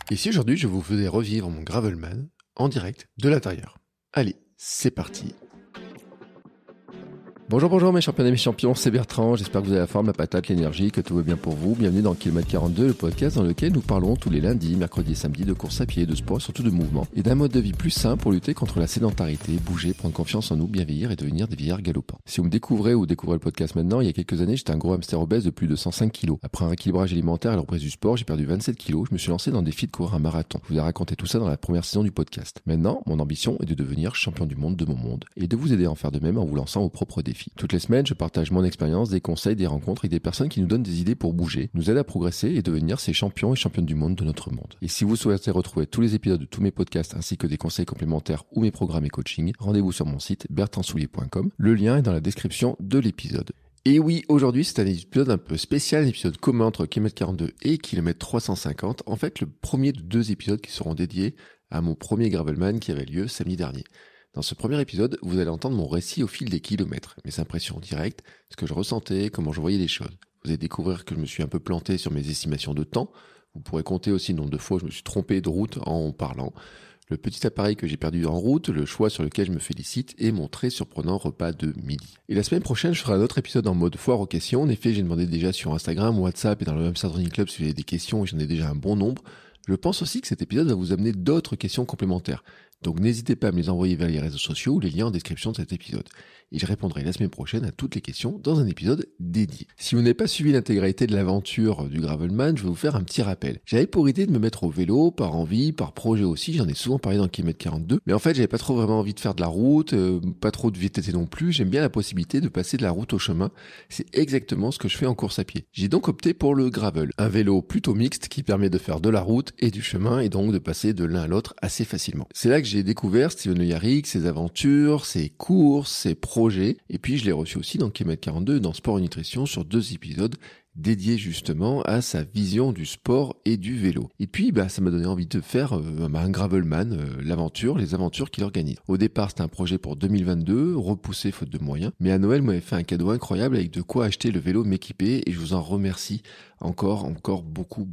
Et si aujourd'hui je vous faisais revivre mon Gravelman en direct de l'intérieur? Allez, c'est parti. Bonjour mes champions et mes champions, c'est Bertrand, j'espère que vous avez la forme, la patate, l'énergie, que tout va bien pour vous. Bienvenue dans Kilomètre 42, le podcast dans lequel nous parlons tous les lundis, mercredis et samedis de course à pied, de sport et surtout de mouvement. Et d'un mode de vie plus sain pour lutter contre la sédentarité, bouger, prendre confiance en nous, bien vieillir et devenir des vieillards galopants. Si vous me découvrez ou découvrez le podcast maintenant, il y a quelques années j'étais un gros hamster obèse de plus de 105 kilos. Après un rééquilibrage alimentaire et la reprise du sport, j'ai perdu 27 kilos, je me suis lancé dans le défi de courir un marathon. Je vous ai raconté tout ça dans la première saison du podcast. Maintenant, mon ambition est de devenir champion du monde de mon monde et de vous aider à en faire de même en vous lançant vos propres défis. Toutes les semaines, je partage mon expérience, des conseils, des rencontres et des personnes qui nous donnent des idées pour bouger, nous aident à progresser et devenir ces champions et championnes du monde de notre monde. Et si vous souhaitez retrouver tous les épisodes de tous mes podcasts ainsi que des conseils complémentaires ou mes programmes et coaching, rendez-vous sur mon site bertrandsoulier.com. Le lien est dans la description de l'épisode. Et oui, aujourd'hui c'est un épisode un peu spécial, un épisode commun entre Kilomètre 42 et Kilomètre 350. En fait, le premier de 2 épisodes qui seront dédiés à mon premier Gravelman qui avait lieu samedi dernier. Dans ce premier épisode, vous allez entendre mon récit au fil des kilomètres, mes impressions directes, ce que je ressentais, comment je voyais les choses. Vous allez découvrir que je me suis un peu planté sur mes estimations de temps. Vous pourrez compter aussi le nombre de fois où je me suis trompé de route en parlant. Le petit appareil que j'ai perdu en route, le choix sur lequel je me félicite et mon très surprenant repas de midi. Et la semaine prochaine, je ferai un autre épisode en mode foire aux questions. En effet, j'ai demandé déjà sur Instagram, WhatsApp et dans le Hamster Running Club si vous avez des questions et j'en ai déjà un bon nombre. Je pense aussi que cet épisode va vous amener d'autres questions complémentaires. Donc n'hésitez pas à me les envoyer vers les réseaux sociaux ou les liens en description de cet épisode. Et je répondrai la semaine prochaine à toutes les questions dans un épisode dédié. Si vous n'avez pas suivi l'intégralité de l'aventure du Gravelman, je vais vous faire un petit rappel. J'avais pour idée de me mettre au vélo, par envie, par projet aussi, j'en ai souvent parlé dans Kilomètre 42, mais en fait j'avais pas trop vraiment envie de faire de la route, pas trop de VTT non plus, j'aime bien la possibilité de passer de la route au chemin. C'est exactement ce que je fais en course à pied. J'ai donc opté pour le gravel, un vélo plutôt mixte qui permet de faire de la route et du chemin et donc de passer de l'un à l'autre assez facilement. C'est là que j'ai découvert Steven Le Yarrick, ses aventures, ses courses, ses projets, et puis je l'ai reçu aussi dans Kilomètre 42 dans Sport et Nutrition sur 2 épisodes dédié justement à sa vision du sport et du vélo. Et puis ça m'a donné envie de faire un Gravelman, les aventures qu'il organise. Au départ c'était un projet pour 2022, repoussé faute de moyens, mais à Noël m'avait fait un cadeau incroyable avec de quoi acheter le vélo m'équiper et je vous en remercie encore beaucoup.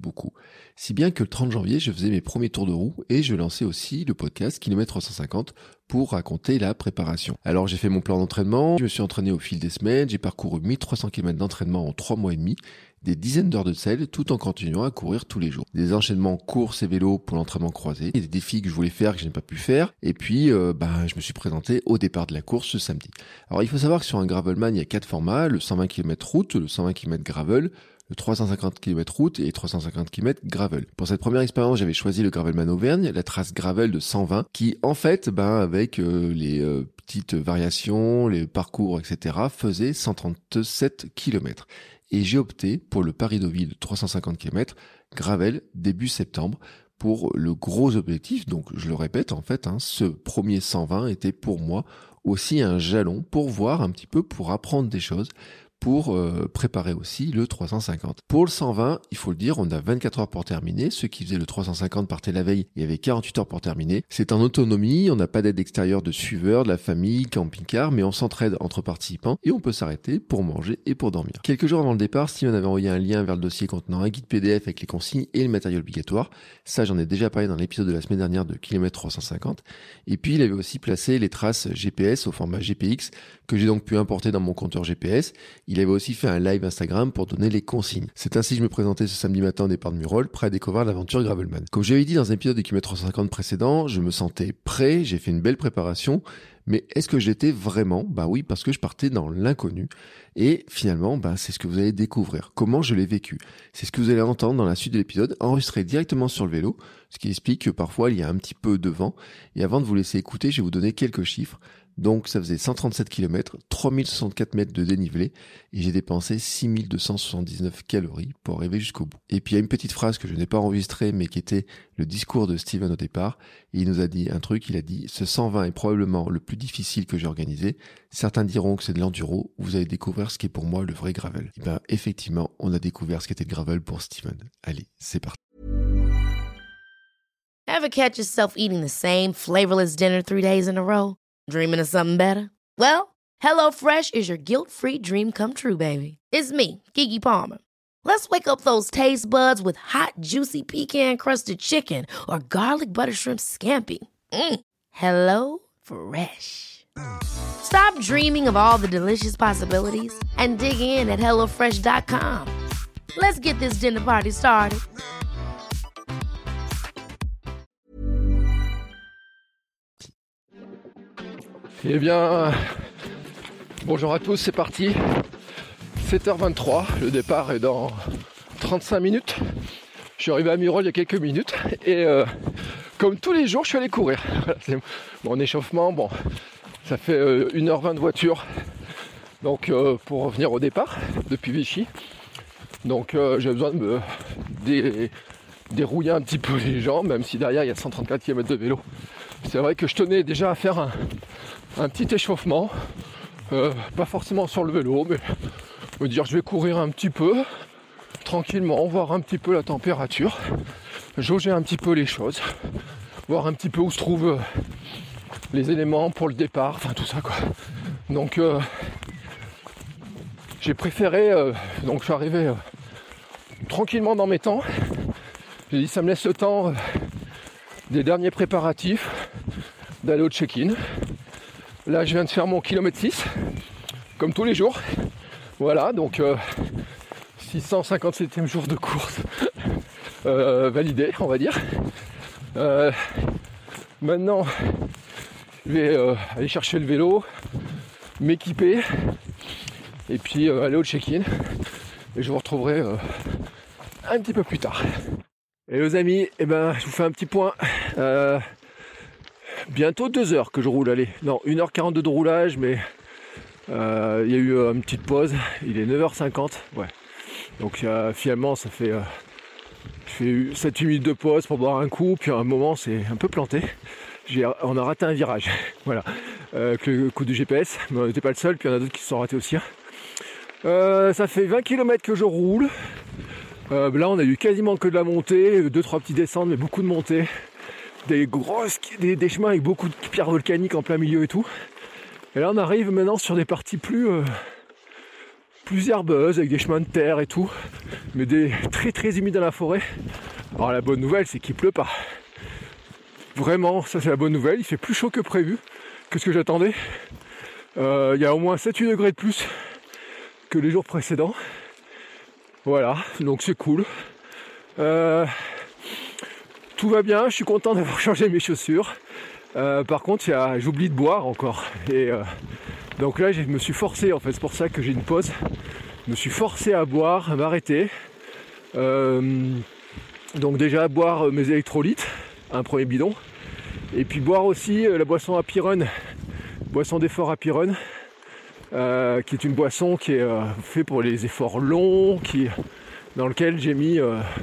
Si bien que le 30 janvier je faisais mes premiers tours de roue et je lançais aussi le podcast Kilomètre 350 pour raconter la préparation. Alors j'ai fait mon plan d'entraînement, je me suis entraîné au fil des semaines, j'ai parcouru 1300 km d'entraînement en 3 mois et demi, des dizaines d'heures de selle tout en continuant à courir tous les jours. Des enchaînements course et vélo pour l'entraînement croisé, et des défis que je voulais faire que je n'ai pas pu faire, et puis je me suis présenté au départ de la course ce samedi. Alors il faut savoir que sur un Gravelman il y a 4 formats, le 120 km route, le 120 km gravel, le 350 km route et 350 km gravel. Pour cette première expérience, j'avais choisi le Gravelman Auvergne, la trace gravel de 120, qui en fait, avec les petites variations, les parcours, etc., faisait 137 km. Et j'ai opté pour le Paris-Deauville 350 km gravel début septembre pour le gros objectif. Donc je le répète, en fait, ce premier 120 était pour moi aussi un jalon pour voir un petit peu, pour apprendre des choses, pour préparer aussi le 350. Pour le 120, il faut le dire, on a 24 heures pour terminer. Ceux qui faisaient le 350 partaient la veille, il y avait 48 heures pour terminer. C'est en autonomie, on n'a pas d'aide extérieure de suiveurs, de la famille, camping-car, mais on s'entraide entre participants et on peut s'arrêter pour manger et pour dormir. Quelques jours avant le départ, Steven avait envoyé un lien vers le dossier contenant un guide PDF avec les consignes et le matériel obligatoire. Ça, j'en ai déjà parlé dans l'épisode de la semaine dernière de Kilomètre 350. Et puis, il avait aussi placé les traces GPS au format GPX que j'ai donc pu importer dans mon compteur GPS. Il avait aussi fait un live Instagram pour donner les consignes. C'est ainsi que je me présentais ce samedi matin au départ de Murol, prêt à découvrir l'aventure Gravelman. Comme j'avais dit dans un épisode de Kilomètre 350 précédent, je me sentais prêt, j'ai fait une belle préparation, mais est-ce que j'étais vraiment ? Oui, parce que je partais dans l'inconnu. Et finalement, c'est ce que vous allez découvrir. Comment je l'ai vécu. C'est ce que vous allez entendre dans la suite de l'épisode, enregistré directement sur le vélo, ce qui explique que parfois il y a un petit peu de vent. Et avant de vous laisser écouter, je vais vous donner quelques chiffres. Donc ça faisait 137 km, 3064 mètres de dénivelé et j'ai dépensé 6279 calories pour arriver jusqu'au bout. Et puis il y a une petite phrase que je n'ai pas enregistrée mais qui était le discours de Steven au départ. Et il nous a dit un truc, il a dit « Ce 120 est probablement le plus difficile que j'ai organisé. Certains diront que c'est de l'enduro. Vous allez découvrir ce qui est pour moi le vrai gravel. » Et effectivement, on a découvert ce qu'était le gravel pour Steven. Allez, c'est parti. Ever catch yourself eating the same flavorless dinner 3 days in a row? Dreaming of something better? Well, HelloFresh is your guilt-free dream come true, baby. It's me, Keke Palmer. Let's wake up those taste buds with hot, juicy pecan-crusted chicken or garlic butter shrimp scampi. Hello Fresh. Stop dreaming of all the delicious possibilities and dig in at HelloFresh.com. Let's get this dinner party started. Eh bien, bonjour à tous, c'est parti. 7h23, le départ est dans 35 minutes. Je suis arrivé à Murol il y a quelques minutes et comme tous les jours, je suis allé courir. Voilà, c'est mon échauffement. Bon, ça fait 1h20 de voiture donc pour revenir au départ depuis Vichy. Donc j'ai besoin de me dérouiller un petit peu les jambes, même si derrière il y a 134 km de vélo. C'est vrai que je tenais déjà à faire un petit échauffement, pas forcément sur le vélo, mais me dire je vais courir un petit peu, tranquillement, voir un petit peu la température, jauger un petit peu les choses, voir un petit peu où se trouvent les éléments pour le départ, enfin tout ça quoi. Donc j'ai préféré, donc je suis arrivé tranquillement dans mes temps, j'ai dit ça me laisse le temps des derniers préparatifs, d'aller au check-in. Là je viens de faire mon kilomètre 6, comme tous les jours. Voilà, donc 657e jour de course validé, on va dire. Maintenant, je vais aller chercher le vélo, m'équiper, et puis aller au check-in. Et je vous retrouverai un petit peu plus tard. Et les amis, eh ben, je vous fais un petit point. Bientôt 2 heures que je roule, allez. Non, 1h42 de roulage, mais il y a eu une petite pause. Il est 9h50, ouais. Donc finalement, ça fait 7-8 minutes de pause pour boire un coup. Puis à un moment, c'est un peu planté. On a raté un virage, voilà. Avec le coup du GPS, mais on n'était pas le seul. Puis il y en a d'autres qui se sont ratés aussi. Ça fait 20 km que je roule. Là, on a eu quasiment que de la montée, 2-3 petits descentes, mais beaucoup de montées. Des chemins avec beaucoup de pierres volcaniques en plein milieu et tout. Et là on arrive maintenant sur des parties plus herbeuses, avec des chemins de terre et tout, mais des très très humides dans la forêt. Alors la bonne nouvelle c'est qu'il pleut pas. Vraiment, ça c'est la bonne nouvelle, il fait plus chaud que prévu, que ce que j'attendais. Il y a au moins 7-8 degrés de plus que les jours précédents. Voilà, donc c'est cool. Tout va bien, je suis content d'avoir changé mes chaussures. Par contre, j'oublie de boire encore. Et donc là, je me suis forcé, en fait, c'est pour ça que j'ai une pause. Je me suis forcé à boire, à m'arrêter. Donc déjà, boire mes électrolytes, un premier bidon. Et puis boire aussi la boisson Happy Run, boisson d'effort Happy Run, qui est une boisson qui est faite pour les efforts longs, dans lequel j'ai mis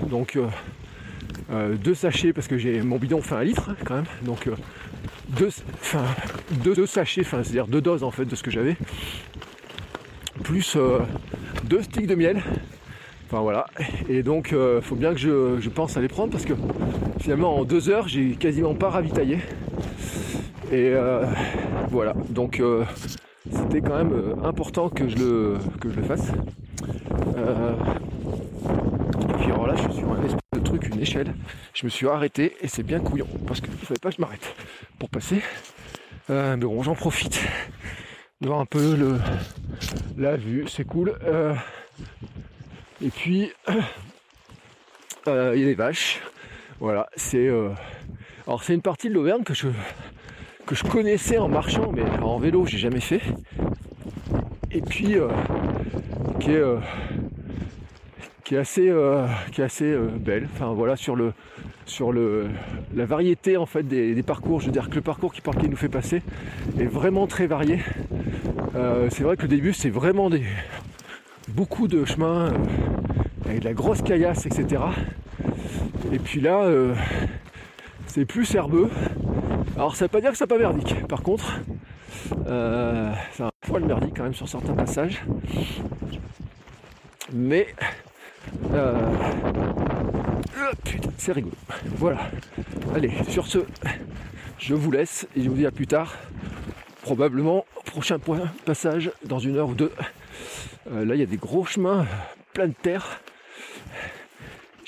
2 sachets, parce que mon bidon fait 1 litre quand même, donc 2 sachets, c'est-à-dire 2 doses en fait de ce que j'avais, plus 2 sticks de miel, enfin voilà, et donc faut bien que je pense à les prendre, parce que finalement en 2 heures j'ai quasiment pas ravitaillé, et voilà, donc c'était quand même important que je le fasse. Et puis alors là je suis sur un espèce de truc, une échelle, je me suis arrêté et c'est bien couillon parce qu'il ne fallait pas que je m'arrête pour passer, mais bon j'en profite de voir un peu la vue, c'est cool. Et puis il y a des vaches, voilà, alors c'est une partie de l'Auvergne que je connaissais en marchant, mais en vélo j'ai jamais fait, et puis qui est assez belle. Enfin voilà, sur la variété en fait des parcours. Je veux dire que le parcours qui nous fait passer est vraiment très varié. C'est vrai que le début c'est vraiment beaucoup de chemins avec de la grosse caillasse, etc. Et puis là c'est plus herbeux. Alors ça veut pas dire que c'est pas merdique. Par contre, c'est un poil merdique quand même sur certains passages. Mais putain, c'est rigolo. Voilà. Allez, sur ce, je vous laisse et je vous dis à plus tard. Probablement, prochain passage dans 1 heure ou 2. Là, il y a des gros chemins plein de terre.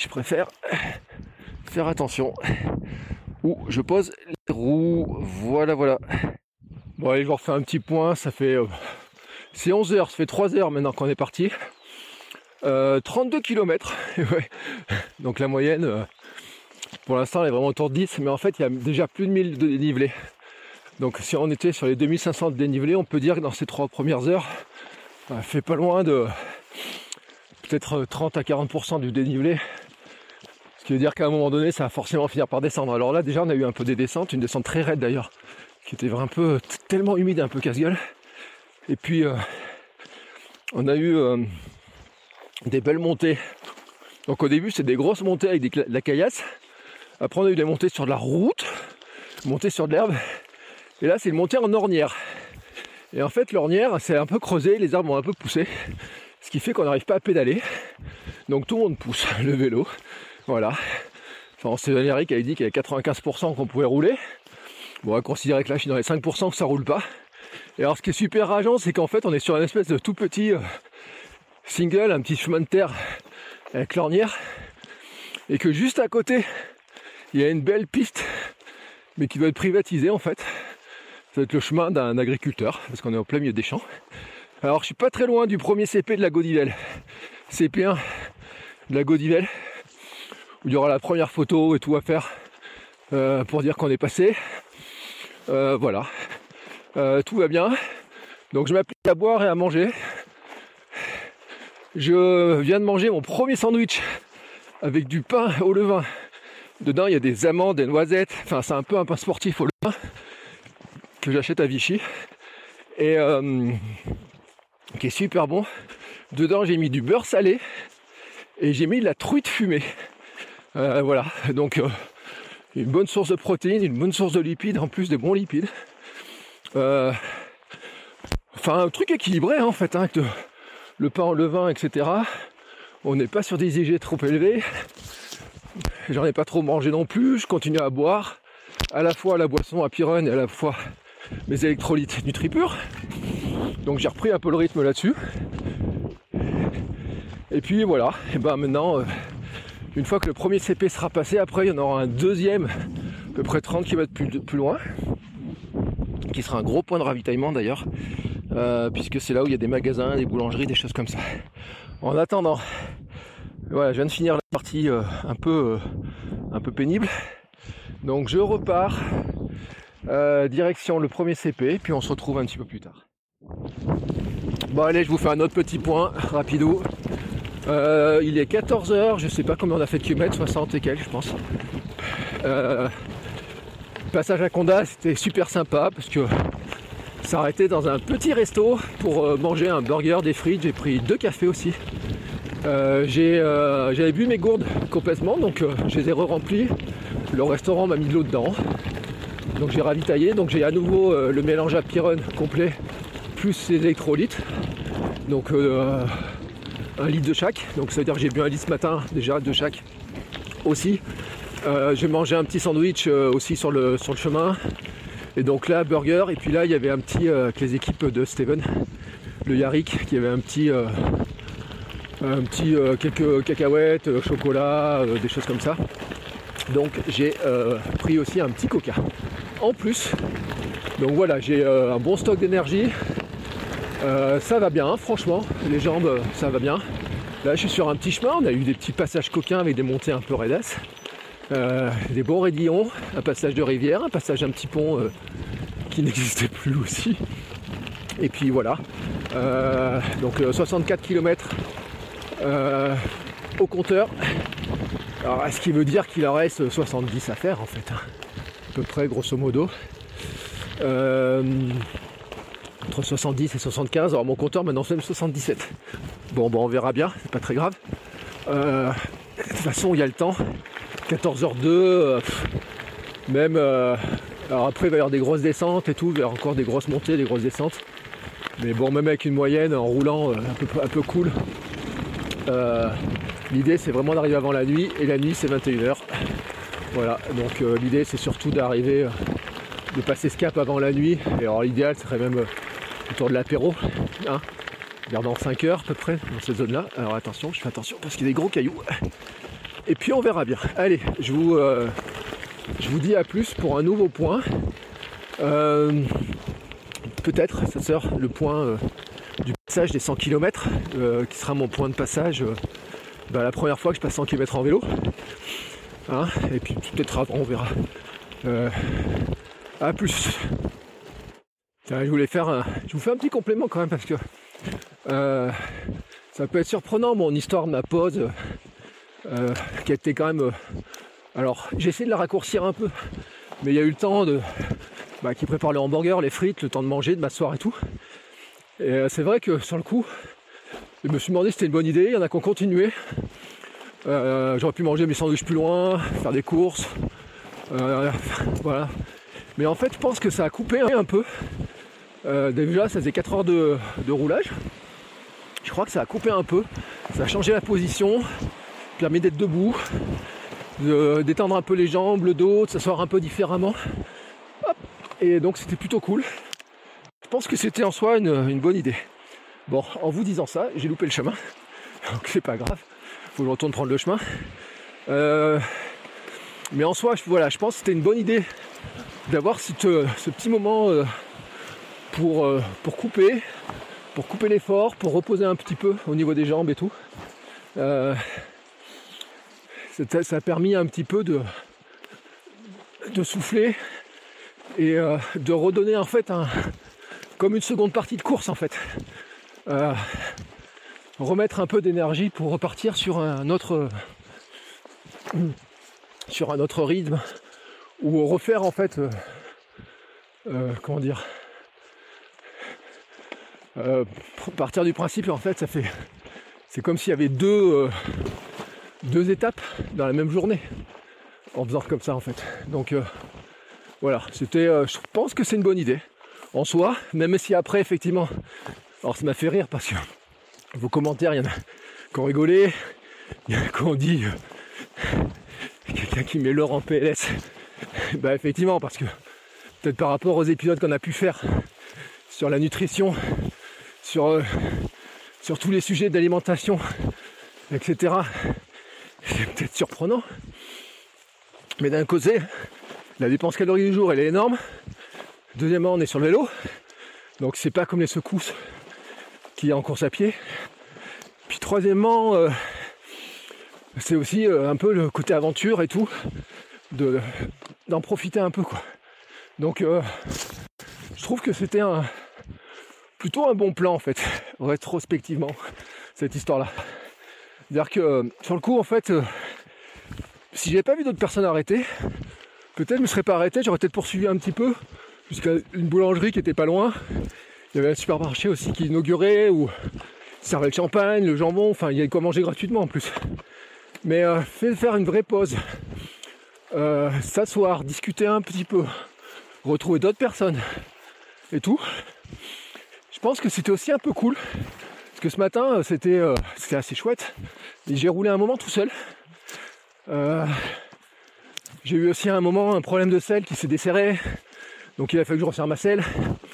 je préfère faire attention où je pose les roues. Voilà. Bon allez, je vous refais un petit point, ça fait... c'est 11 heures, ça fait 3 heures maintenant qu'on est parti. 32 km, ouais. Donc la moyenne, pour l'instant, elle est vraiment autour de 10, mais en fait, il y a déjà plus de 1000 de dénivelé. Donc si on était sur les 2500 de dénivelé, on peut dire que dans ces 3 premières heures, ça fait pas loin de peut-être 30 à 40% du dénivelé. Ce qui veut dire qu'à un moment donné, ça va forcément finir par descendre. Alors là, déjà, on a eu un peu des descentes, une descente très raide d'ailleurs, qui était un peu tellement humide, un peu casse-gueule. Et puis, on a eu des belles montées. Donc au début, c'est des grosses montées avec de la caillasse. Après, on a eu des montées sur de la route, montées sur de l'herbe. Et là, c'est une montée en ornière. Et en fait, l'ornière, c'est un peu creusé, les arbres ont un peu poussé. Ce qui fait qu'on n'arrive pas à pédaler. Donc tout le monde pousse le vélo. Voilà. Enfin, c'est Eric qui avait dit qu'il y avait 95% qu'on pouvait rouler. Bon, on va considérer que là, je suis dans les 5% que ça roule pas. Et alors, ce qui est super rageant, c'est qu'en fait, on est sur une espèce de tout petit single, un petit chemin de terre avec l'ornière. Et que juste à côté, il y a une belle piste, mais qui doit être privatisée en fait. Ça va être le chemin d'un agriculteur, parce qu'on est en plein milieu des champs. Alors, je suis pas très loin du premier CP de la Gaudivelle. CP1 de la Gaudivelle, où il y aura la première photo et tout à faire pour dire qu'on est passé. Voilà. Tout va bien. Donc je m'applique à boire et à manger. Je viens de manger mon premier sandwich avec du pain au levain. Dedans il y a des amandes, des noisettes. Enfin c'est un peu un pain sportif au levain que j'achète à Vichy. Et qui est super bon. Dedans j'ai mis du beurre salé et j'ai mis de la truite fumée. Voilà. Donc une bonne source de protéines, une bonne source de lipides, en plus des bons lipides. Enfin un truc équilibré en fait, avec le pain au levain, etc. On n'est pas sur des IG trop élevés. J'en ai pas trop mangé non plus. Je continue à boire à la fois la boisson à Pyrone et à la fois mes électrolytes NutriPure. Donc j'ai repris un peu le rythme là-dessus. Et puis voilà. Et ben maintenant, une fois que le premier CP sera passé, après il y en aura un deuxième, à peu près 30 km plus loin, qui sera un gros point de ravitaillement d'ailleurs, puisque c'est là où il y a des magasins, des boulangeries, des choses comme ça. En attendant, voilà, je viens de finir la partie un peu pénible. Donc je repars direction le premier CP, puis on se retrouve un petit peu plus tard. Bon allez, je vous fais un autre petit point rapido. Il est 14h, je sais pas combien on a fait de kilomètres, 60 et quelques je pense. Passage à Condat, c'était super sympa parce que ça arrêtait dans un petit resto pour manger un burger, des frites. J'ai pris 2 cafés aussi. J'avais bu mes gourdes complètement, donc je les ai re-remplies. Le restaurant m'a mis de l'eau dedans, donc j'ai ravitaillé. Donc j'ai à nouveau le mélange à Pyrone complet plus les électrolytes, donc 1 litre de chaque. Donc ça veut dire que j'ai bu 1 litre ce matin déjà de chaque aussi. J'ai mangé un petit sandwich aussi sur le chemin. Et donc là, burger. Et puis là, il y avait un petit, avec les équipes de Steven, le Yarik, qui avait un petit quelques cacahuètes, chocolat, des choses comme ça. Donc j'ai pris aussi un petit coca en plus. Donc voilà, j'ai un bon stock d'énergie. Ça va bien, franchement. Les jambes, ça va bien. Là, je suis sur un petit chemin. On a eu des petits passages coquins avec des montées un peu raidasses. Des bons raidillons, un passage de rivière, un passage un petit pont qui n'existait plus aussi. Et puis voilà. Donc 64 km au compteur. Alors, ce qui veut dire qu'il en reste 70 à faire en fait, hein. À peu près grosso modo. Entre 70 et 75. Alors mon compteur maintenant c'est 77. Bon on verra bien, c'est pas très grave. De toute façon il y a le temps. 14h02, même alors après il va y avoir des grosses descentes et tout, il va y avoir encore des grosses montées, des grosses descentes, mais bon, même avec une moyenne en roulant un peu cool, l'idée c'est vraiment d'arriver avant la nuit, et la nuit c'est 21h. Voilà, donc l'idée c'est surtout d'arriver, de passer ce cap avant la nuit. Et alors l'idéal serait même autour de l'apéro, hein, vers dans 5 heures à peu près dans cette zone là. Alors attention, je fais attention parce qu'il y a des gros cailloux. Et puis on verra bien. Allez, je vous dis à plus pour un nouveau point. Peut-être, ça sera le point du passage des 100 km, qui sera mon point de passage la première fois que je passe 100 km en vélo. Hein, et puis peut-être avant, on verra. À plus. Je vous fais un petit complément quand même parce que ça peut être surprenant mon histoire de ma pause qui a été quand même... alors j'ai essayé de la raccourcir un peu, mais il y a eu le temps qui prépare le hamburger, les frites, le temps de manger, de m'asseoir et tout. Et c'est vrai que sur le coup, je me suis demandé si c'était une bonne idée. Il y en a qui ont continué. J'aurais pu manger mes sandwichs plus loin, faire des courses. Voilà. Mais en fait, je pense que ça a coupé un peu. Déjà, ça faisait 4 heures de roulage. Je crois que ça a coupé un peu. Ça a changé la position, permis d'être debout, d'étendre un peu les jambes, le dos, de s'asseoir un peu différemment. Hop. Et donc, c'était plutôt cool. Je pense que c'était en soi une bonne idée. Bon, en vous disant ça, j'ai loupé le chemin. Donc, c'est pas grave. Faut que je retourne prendre le chemin. Mais en soi, je pense que c'était une bonne idée d'avoir ce petit moment pour couper l'effort, pour reposer un petit peu au niveau des jambes et tout. Ça a permis un petit peu de souffler et de redonner en fait comme une seconde partie de course en fait. Remettre un peu d'énergie pour repartir sur un autre rythme ou refaire en fait partir du principe en fait c'est comme s'il y avait deux étapes dans la même journée en faisant comme ça en fait. Donc voilà, je pense que c'est une bonne idée en soi, même si après effectivement, alors ça m'a fait rire parce que vos commentaires, il y en a qui ont rigolé, il y en a qui ont dit quelqu'un qui met l'or en PLS. Effectivement, parce que peut-être par rapport aux épisodes qu'on a pu faire sur la nutrition, sur tous les sujets d'alimentation, etc. C'est peut-être surprenant. Mais d'un côté, la dépense calorique du jour, elle est énorme. Deuxièmement, on est sur le vélo. Donc c'est pas comme les secousses qu'il y a en course à pied. Puis troisièmement, c'est aussi un peu le côté aventure et tout, d'en profiter un peu quoi. Donc je trouve que c'était plutôt un bon plan en fait, rétrospectivement, cette histoire-là. C'est-à-dire que sur le coup en fait, si j'avais pas vu d'autres personnes arrêter, peut-être je me serais pas arrêté, j'aurais peut-être poursuivi un petit peu, jusqu'à une boulangerie qui était pas loin. Il y avait un supermarché aussi qui inaugurait où il servait le champagne, le jambon, enfin il y avait quoi manger gratuitement en plus. Mais faire une vraie pause, s'asseoir, discuter un petit peu, retrouver d'autres personnes et tout. Je pense que c'était aussi un peu cool. Parce que ce matin, c'était assez chouette. Et j'ai roulé un moment tout seul. J'ai eu aussi un moment un problème de selle qui s'est desserré. Donc il a fallu que je resserre ma selle.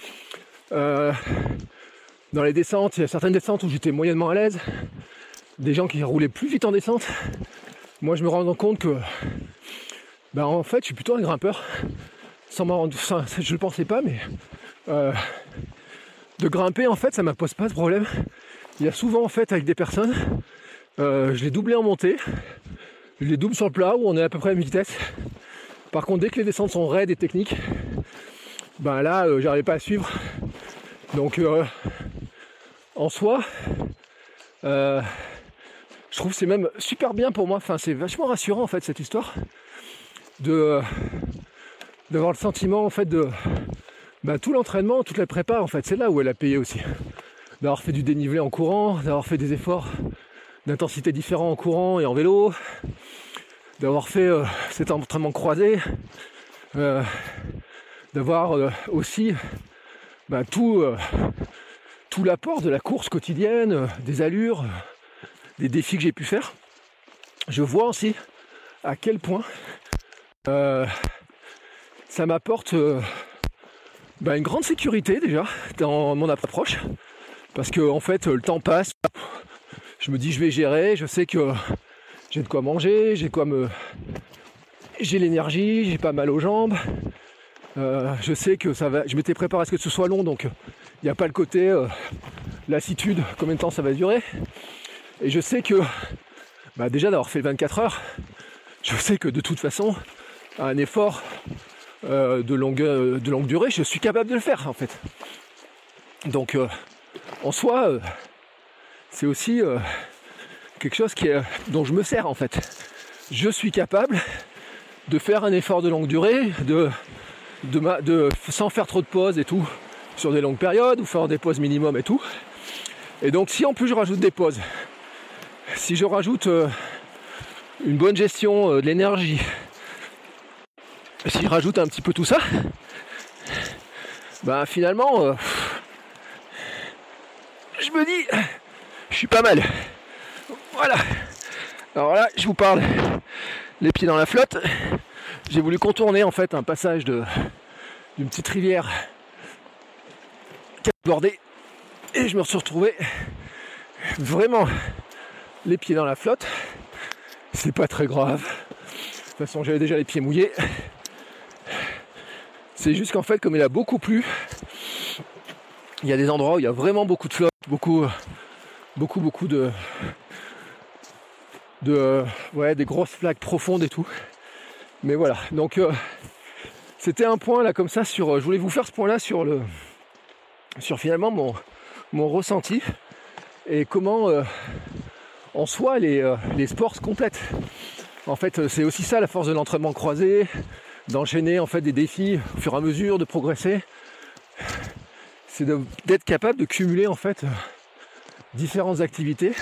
Dans les descentes, il y a certaines descentes où j'étais moyennement à l'aise. Des gens qui roulaient plus vite en descente. Moi je me rends compte que en fait je suis plutôt un grimpeur. Je le pensais pas, mais de grimper en fait ça m'impose pas de problème. Il y a souvent en fait avec des personnes, je les doublais en montée, je les double sur le plat où on est à peu près à la même vitesse. Par contre dès que les descentes sont raides et techniques, là j'arrivais pas à suivre. Donc en soi, je trouve que c'est même super bien pour moi, enfin c'est vachement rassurant en fait cette histoire d'avoir le sentiment en fait de tout l'entraînement, toute la prépa en fait, c'est là où elle a payé aussi. D'avoir fait du dénivelé en courant, d'avoir fait des efforts d'intensité différents en courant et en vélo, d'avoir fait cet entraînement croisé, d'avoir aussi tout l'apport de la course quotidienne, des allures, des défis que j'ai pu faire. Je vois aussi à quel point ça m'apporte une grande sécurité déjà dans mon approche, parce que en fait le temps passe, je me dis je vais gérer, je sais que j'ai de quoi manger, j'ai l'énergie, j'ai pas mal aux jambes. Je sais que ça va. Je m'étais préparé à ce que ce soit long, donc il n'y a pas le côté lassitude, combien de temps ça va durer. Et je sais que déjà d'avoir fait 24 heures, je sais que de toute façon, un effort de longue durée, je suis capable de le faire en fait. Donc en soi, c'est aussi quelque chose dont je me sers en fait. Je suis capable de faire un effort de longue durée, sans faire trop de pauses et tout, sur des longues périodes, ou faire des pauses minimum et tout. Et donc si en plus je rajoute des pauses, si je rajoute une bonne gestion de l'énergie, si je rajoute un petit peu tout ça, finalement je me dis je suis pas mal. Voilà. Alors là je vous parle les pieds dans la flotte. J'ai voulu contourner en fait un passage d'une petite rivière qui a débordé, et je me suis retrouvé vraiment les pieds dans la flotte. C'est pas très grave. De toute façon, j'avais déjà les pieds mouillés. C'est juste qu'en fait, comme il a beaucoup plu, il y a des endroits où il y a vraiment beaucoup de flotte, beaucoup des grosses flaques profondes et tout. Mais voilà, donc c'était un point là comme ça je voulais vous faire ce point là sur finalement mon ressenti et comment en soi les sports se complètent. En fait, c'est aussi ça la force de l'entraînement croisé, d'enchaîner en fait des défis au fur et à mesure, de progresser. C'est d'être capable de cumuler en fait différentes activités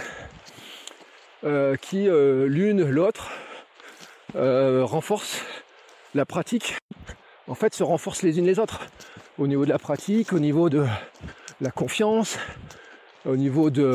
qui l'une l'autre renforcent la pratique. En fait, se renforcent les unes les autres. Au niveau de la pratique, au niveau de la confiance, au niveau du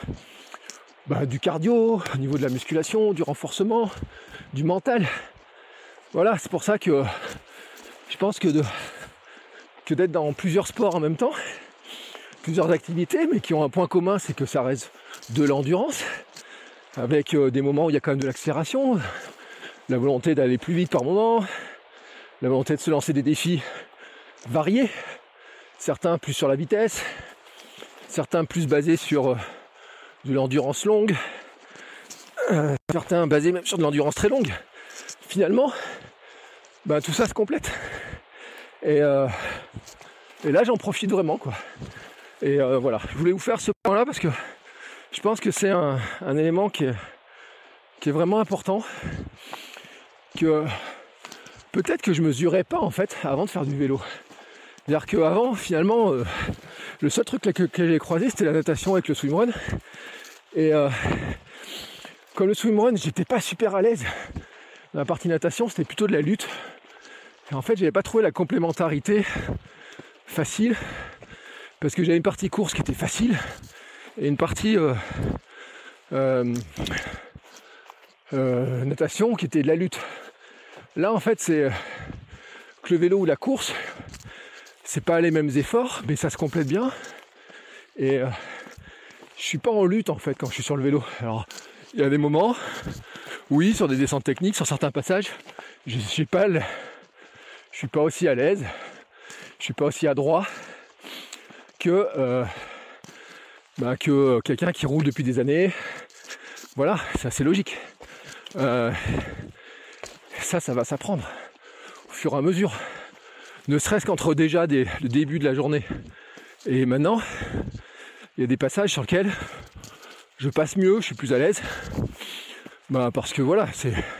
cardio, au niveau de la musculation, du renforcement, du mental. Voilà, c'est pour ça que je pense que d'être dans plusieurs sports en même temps, plusieurs activités, mais qui ont un point commun, c'est que ça reste de l'endurance, avec des moments où il y a quand même de l'accélération, la volonté d'aller plus vite par moment, la volonté de se lancer des défis variés, certains plus sur la vitesse, certains plus basés sur de l'endurance longue, certains basés même sur de l'endurance très longue. Finalement, tout ça se complète. Et là, j'en profite vraiment, quoi. Et voilà, je voulais vous faire ce point-là parce que je pense que c'est un élément qui est vraiment important, que peut-être que je mesurais pas en fait avant de faire du vélo. C'est-à-dire qu'avant, finalement, le seul truc que j'ai croisé, c'était la natation avec le swimrun. Et comme le swimrun, j'étais pas super à l'aise. Dans la partie natation, c'était plutôt de la lutte. Et en fait, j'avais pas trouvé la complémentarité facile, parce que j'avais une partie course qui était facile et une partie natation qui était de la lutte. Là, en fait, c'est que le vélo ou la course, c'est pas les mêmes efforts, mais ça se complète bien. Et je suis pas en lutte en fait quand je suis sur le vélo. Alors, il y a des moments, oui, sur des descentes techniques, sur certains passages, je suis pas aussi à l'aise, je suis pas aussi adroit que quelqu'un qui roule depuis des années. Voilà, c'est assez logique. Ça va s'apprendre au fur et à mesure. Ne serait-ce qu'entre déjà le début de la journée et maintenant, il y a des passages sur lesquels je passe mieux, je suis plus à l'aise. Parce que voilà,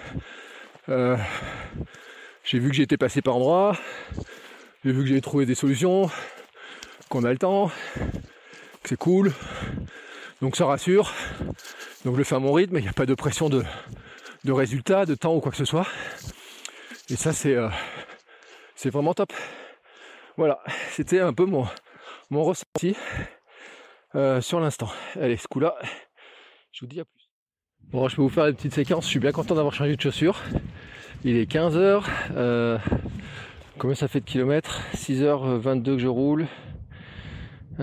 j'ai vu que j'ai été passé par endroits, j'ai vu que j'ai trouvé des solutions, qu'on a le temps, que c'est cool, donc ça rassure. Donc je le fais à mon rythme, il n'y a pas de pression de résultat, de temps ou quoi que ce soit. Et ça c'est vraiment top. Voilà, c'était un peu mon ressenti sur l'instant. Allez, ce coup-là, je vous dis à plus. Bon, je peux vous faire une petite séquence, je suis bien content d'avoir changé de chaussures. Il est 15h. Combien ça fait de kilomètres? 6h22 que je roule.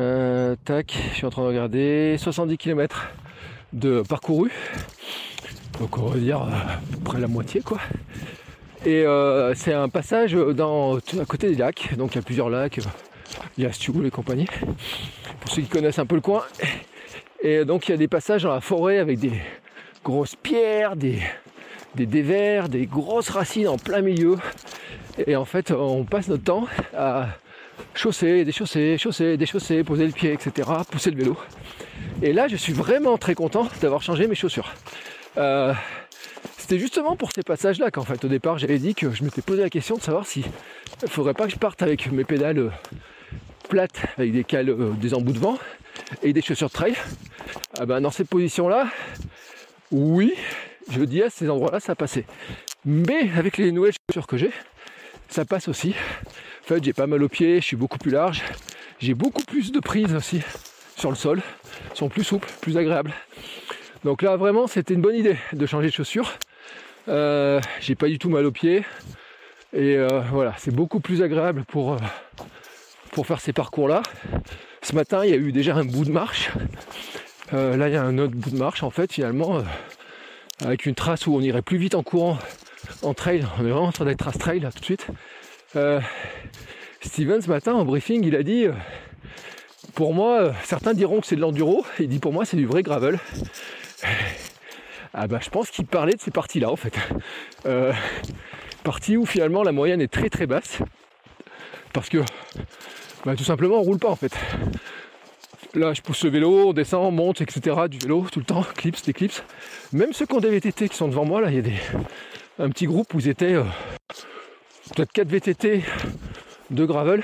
Tac, je suis en train de regarder. 70 km de parcouru. Donc on va dire à peu près la moitié quoi. Et c'est un passage à côté des lacs, donc il y a plusieurs lacs, il y a Stioul et compagnie, pour ceux qui connaissent un peu le coin. Et donc il y a des passages dans la forêt avec des grosses pierres, des dévers, des grosses racines en plein milieu. Et en fait on passe notre temps à chausser, déchausser, poser le pied, etc., pousser le vélo. Et là je suis vraiment très content d'avoir changé mes chaussures. C'était justement pour ces passages-là qu'en fait au départ j'avais dit que je m'étais posé la question de savoir si il faudrait pas que je parte avec mes pédales plates avec des cales, des embouts de vent et des chaussures de trail. Dans cette position-là, oui, je dis à ces endroits-là ça passait. Mais avec les nouvelles chaussures que j'ai, ça passe aussi. En fait j'ai pas mal aux pieds, je suis beaucoup plus large, j'ai beaucoup plus de prise aussi sur le sol, ils sont plus souples, plus agréables. Donc là vraiment c'était une bonne idée de changer de chaussures. J'ai pas du tout mal aux pieds et voilà, c'est beaucoup plus agréable pour faire ces parcours là. Ce matin il y a eu déjà un bout de marche, là il y a un autre bout de marche en fait finalement, avec une trace où on irait plus vite en courant en trail. On est vraiment en train d'être trace trail là tout de suite. Steven ce matin en briefing il a dit pour moi certains diront que c'est de l'enduro, il dit pour moi c'est du vrai gravel. Je pense qu'il parlait de ces parties-là en fait. Parties où finalement la moyenne est très très basse. Parce que tout simplement on roule pas en fait. Là je pousse le vélo, on descend, on monte, etc. du vélo tout le temps, clips, des clips. Même ceux qui ont des VTT qui sont devant moi, là il y a un petit groupe où ils étaient peut-être 4 VTT, 2 gravel.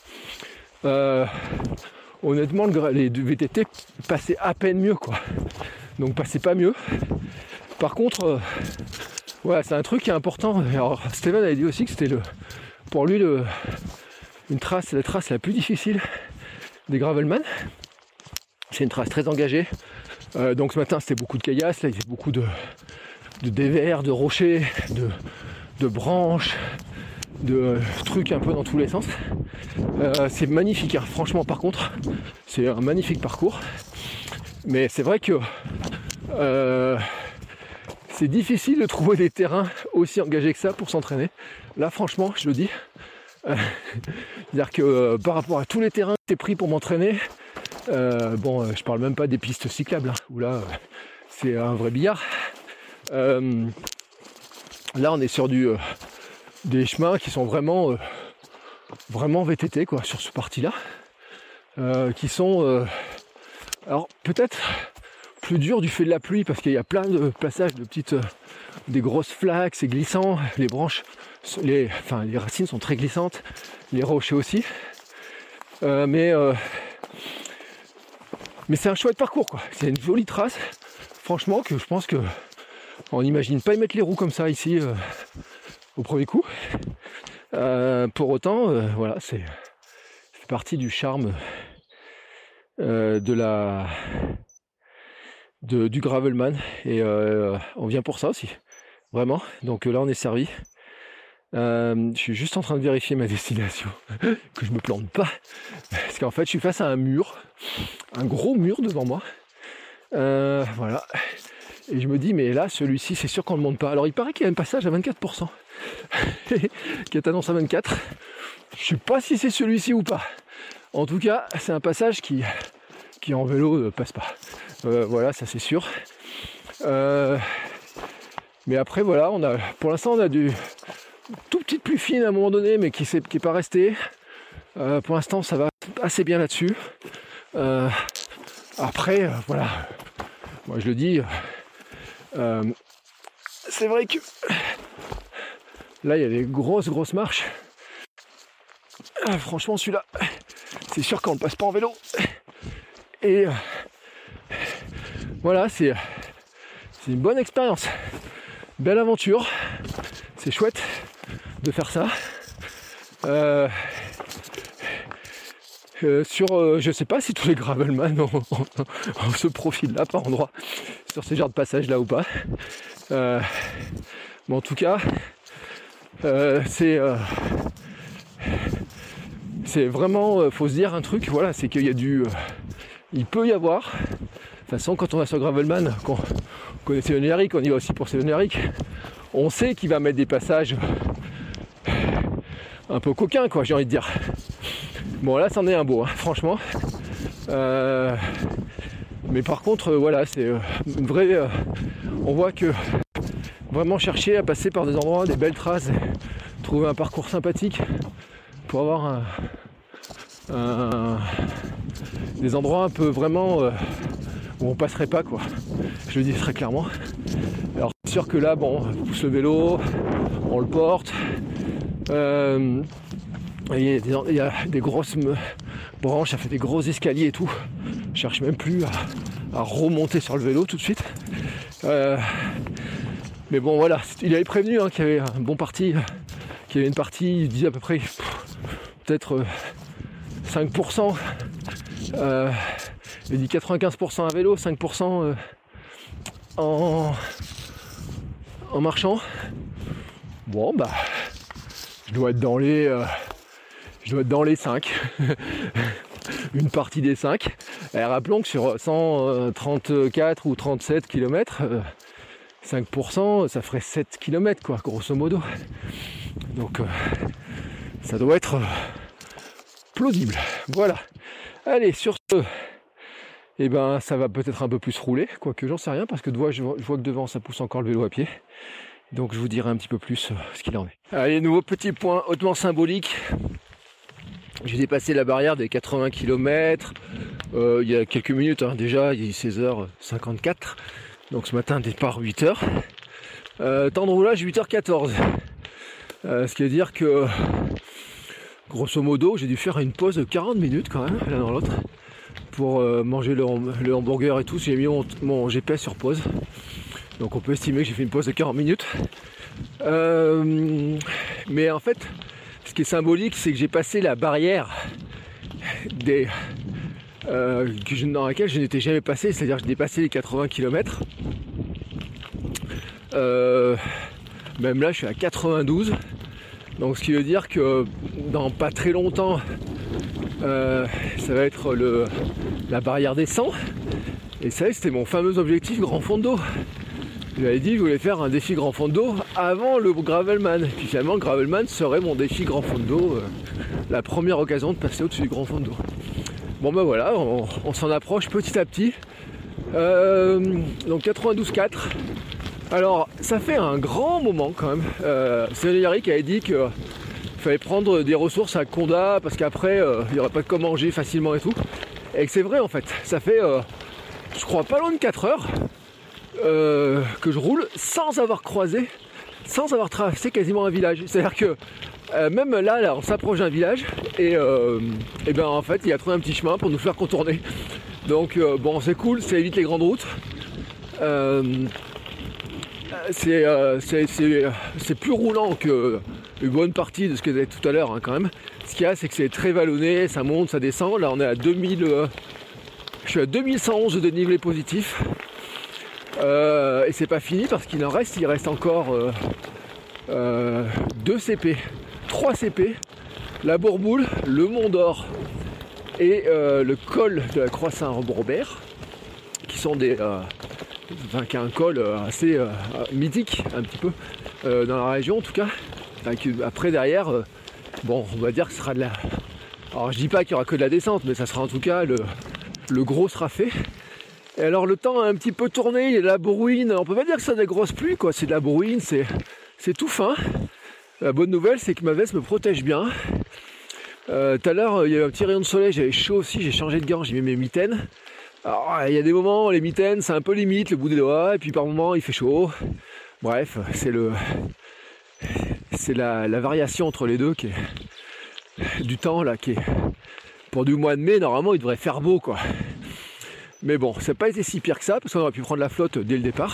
Honnêtement les 2 VTT passaient à peine mieux quoi. Donc passez pas mieux. Par contre, c'est un truc qui est important. Alors Steven avait dit aussi que c'était pour lui la trace la plus difficile des gravelman. C'est une trace très engagée. Donc ce matin c'était beaucoup de caillasses, là il y avait beaucoup de dévers, de rochers, de branches, de trucs un peu dans tous les sens. C'est magnifique, hein. Franchement par contre, c'est un magnifique parcours. Mais c'est vrai que c'est difficile de trouver des terrains aussi engagés que ça pour s'entraîner. Là franchement, je le dis. C'est-à-dire que par rapport à tous les terrains que j'ai pris pour m'entraîner, je parle même pas des pistes cyclables, hein, où là c'est un vrai billard. Là on est sur des chemins qui sont vraiment VTT quoi, sur ce parti-là. Qui sont alors peut-être plus dur du fait de la pluie parce qu'il y a plein de passages de des grosses flaques, c'est glissant, les branches, les racines sont très glissantes, les rochers aussi. Mais c'est un chouette parcours quoi. C'est une jolie trace, franchement que je pense que on n'imagine pas y mettre les roues comme ça ici au premier coup. Pour autant, c'est partie du charme du gravelman et on vient pour ça aussi vraiment. Donc là on est servi. Je suis juste en train de vérifier ma destination que je me plante pas parce qu'en fait je suis face à un gros mur devant moi, voilà, et je me dis mais là celui-ci c'est sûr qu'on ne monte pas. Alors il paraît qu'il y a un passage à 24% qui est annoncé à 24. Je sais pas si c'est celui-ci ou pas. En tout cas, c'est un passage qui en vélo ne passe pas. Voilà, ça c'est sûr. Mais après, voilà, pour l'instant, on a du tout petite pluie fine à un moment donné, mais qui n'est pas restée. Pour l'instant, ça va assez bien là-dessus. Après, voilà, moi je le dis, c'est vrai que là, il y a des grosses marches. Franchement, celui-là, c'est sûr qu'on ne passe pas en vélo. Et voilà, c'est une bonne expérience. Belle aventure. C'est chouette de faire ça. Je sais pas si tous les gravelman ont ce profil-là par endroit sur ces genres de passages-là ou pas. Mais en tout cas, c'est vraiment, faut se dire un truc, voilà, c'est qu'il y a il peut y avoir, de toute façon quand on va sur gravelman, connaît Sévigné-Ric, on y va aussi pour Sévigné-Ric. On sait qu'il va mettre des passages un peu coquins, quoi, j'ai envie de dire. Bon, là, c'en est un beau, hein, franchement. Mais par contre, voilà, c'est une vraie... on voit que vraiment chercher à passer par des endroits, des belles traces, trouver un parcours sympathique pour avoir des endroits un peu vraiment où on passerait pas, quoi. Je le dis très clairement. Alors c'est sûr que là, bon, on pousse le vélo, on le porte. Il y a des grosses branches, ça fait des gros escaliers et tout. Je cherche même plus à remonter sur le vélo tout de suite. Mais bon, voilà, il avait prévenu qu'il y avait un bon parti, qu'il y avait une partie, il disait à peu près peut-être 5%. Il dit 95% à vélo, 5% en marchant. Bon, bah, je dois être dans les 5. Une partie des 5. Et rappelons que sur 134 ou 37 km, 5%, ça ferait 7 km, quoi, grosso modo. Donc, ça doit être plausible. Voilà. Allez, sur ce, eh ben, ça va peut-être un peu plus rouler, quoique j'en sais rien, parce que je vois que devant, ça pousse encore le vélo à pied. Donc, je vous dirai un petit peu plus ce qu'il en est. Allez, nouveau petit point hautement symbolique. J'ai dépassé la barrière des 80 km il y a quelques minutes, hein, déjà, il est 16h54. Donc ce matin, départ 8h. Temps de roulage 8h14. Ce qui veut dire que, grosso modo, j'ai dû faire une pause de 40 minutes quand même, l'un dans l'autre, pour manger le hamburger et tout. J'ai mis mon GPS sur pause. Donc on peut estimer que j'ai fait une pause de 40 minutes. Mais en fait, ce qui est symbolique, c'est que j'ai passé la barrière dans laquelle je n'étais jamais passé, c'est-à-dire que j'ai dépassé les 80 km. Même là, je suis à 92. Donc ce qui veut dire que dans pas très longtemps, ça va être la barrière des 100. Et ça, c'était mon fameux objectif grand fond d'eau. J'avais dit que je voulais faire un défi grand fond d'eau avant le Gravelman. Puis finalement, le Gravelman serait mon défi grand fond d'eau, la première occasion de passer au-dessus du grand fond d'eau. Bon ben voilà, on s'en approche petit à petit. Donc 92,4. Alors, ça fait un grand moment quand même. Sévigné-Ric avait dit qu'il fallait prendre des ressources à Condat parce qu'après, il n'y aurait pas de quoi manger facilement et tout. Et que c'est vrai en fait. Ça fait, je crois, pas loin de 4 heures que je roule sans avoir croisé, sans avoir traversé quasiment un village. C'est-à-dire que même là, on s'approche d'un village et ben en fait, il a trouvé un petit chemin pour nous faire contourner. Donc bon, c'est cool, ça évite les grandes routes. C'est plus roulant que une bonne partie de ce que vous avez tout à l'heure, hein, quand même. Ce qu'il y a, c'est que c'est très vallonné, ça monte, ça descend. Là, on est à 2000. Je suis à 2111 de dénivelé positif. Et c'est pas fini parce qu'il reste encore 2 CP, 3 CP, la Bourboule, le Mont d'Or et le col de la Croix Saint-Robert, qui sont qui est un col assez mythique un petit peu dans la région en tout cas. Après derrière, bon, on va dire que ce sera de la... Alors je dis pas qu'il y aura que de la descente, mais ça sera en tout cas le gros sera fait. Et alors le temps a un petit peu tourné, il y a de la brouine, on peut pas dire que c'est des grosses pluies, quoi, c'est de la brouine, c'est tout fin. La bonne nouvelle, c'est que ma veste me protège bien. Tout à l'heure, il y avait un petit rayon de soleil, j'avais chaud aussi, j'ai changé de gants, j'ai mis mes mitaines. Alors il y a des moments, les mitaines, c'est un peu limite, le bout des doigts, et puis par moments, il fait chaud. Bref, c'est la variation entre les deux qui est du temps, là, qui est... Pour du mois de mai, normalement, il devrait faire beau, quoi. Mais bon, ça n'a pas été si pire que ça, parce qu'on aurait pu prendre la flotte dès le départ.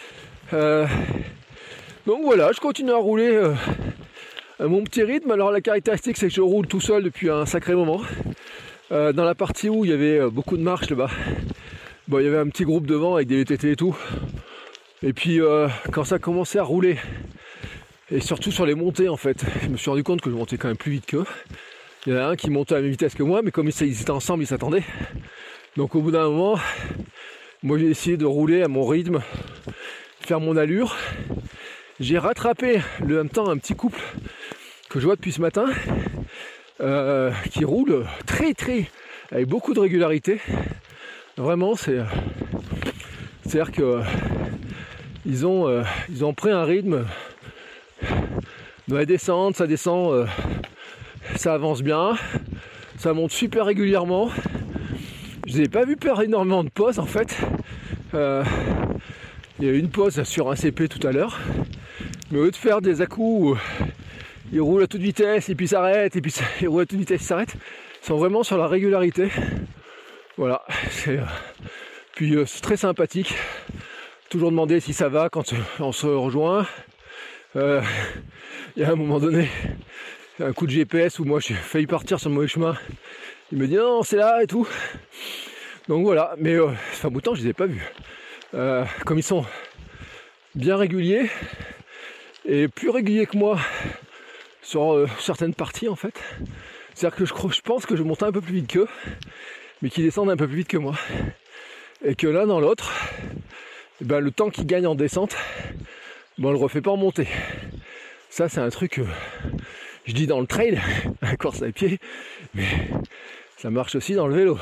Donc voilà, je continue à rouler à mon petit rythme. Alors la caractéristique, c'est que je roule tout seul depuis un sacré moment. Dans la partie où il y avait beaucoup de marches là-bas, bon, il y avait un petit groupe devant avec des VTT et tout. Et puis quand ça commençait à rouler, et surtout sur les montées en fait, je me suis rendu compte que je montais quand même plus vite qu'eux. Il y en a un qui montait à la même vitesse que moi, mais comme ils étaient ensemble, ils s'attendaient. Donc au bout d'un moment, moi j'ai essayé de rouler à mon rythme, faire mon allure. J'ai rattrapé en même temps un petit couple que je vois depuis ce matin qui roule très avec beaucoup de régularité. Vraiment, c'est-à-dire que ils ont pris un rythme dans la descente, ça descend, ça avance bien, ça monte super régulièrement. Je n'ai pas vu faire énormément de pauses en fait. Il y a eu une pause sur un CP tout à l'heure, mais au lieu de faire des à-coups où ils roulent à toute vitesse et puis s'arrêtent, et puis ils roulent à toute vitesse et s'arrêtent, ils sont vraiment sur la régularité. Voilà, puis c'est très sympathique. Toujours demander si ça va quand on se rejoint. Il y a un moment donné, un coup de GPS où moi j'ai failli partir sur le mauvais chemin. Il me dit non, c'est là et tout. Donc voilà, mais ça fait un bout de temps que je les ai pas vus. Comme ils sont bien réguliers et plus réguliers que moi sur certaines parties en fait. C'est-à-dire que je pense que je montais un peu plus vite qu'eux, mais qu'ils descendent un peu plus vite que moi. Et que l'un dans l'autre, ben, le temps qu'ils gagnent en descente, ben, on le refait pas en montée. Ça c'est un truc que je dis dans le trail, la course à pied, mais ça marche aussi dans le vélo.